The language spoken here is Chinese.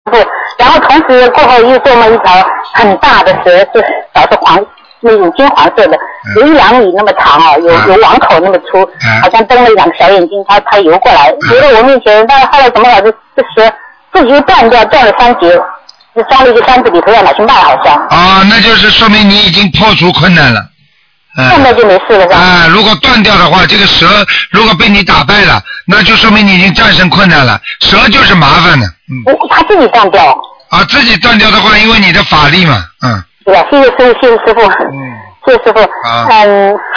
然后同时过后又做梦一条很大的蛇，是小的黄那种金黄色的，有1-2米那么长啊，有网口那么粗，好像瞪了2个小眼睛，它游过来，游到我面前，但是后来怎么搞这蛇自己又断掉，断了3节，就装了一个箱子里头要拿去卖好像。 啊，那就是说明你已经破除困难了。 现在就没事了是吧？ 啊，如果断掉的话，这个蛇如果被你打败了，那就说明你已经战胜困难了。蛇就是麻烦的， 他自己断掉。 啊，自己断掉的话，因为你的法力嘛， 对吧？谢谢师傅，谢谢师傅。 啊。